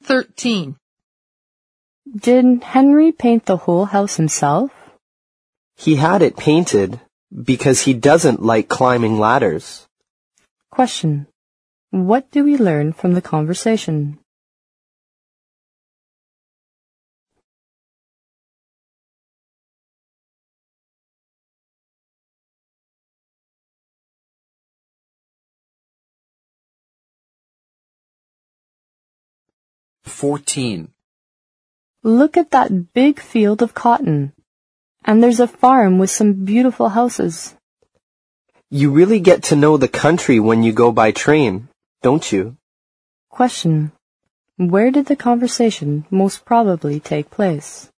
13. Did Henry paint the whole house himself? He had it painted because he doesn't like climbing ladders. Question. What do we learn from the conversation? Look at that big field of cotton. And there's a farm with some beautiful houses. You really get to know the country when you go by train, don't you? Question. Where did the conversation most probably take place?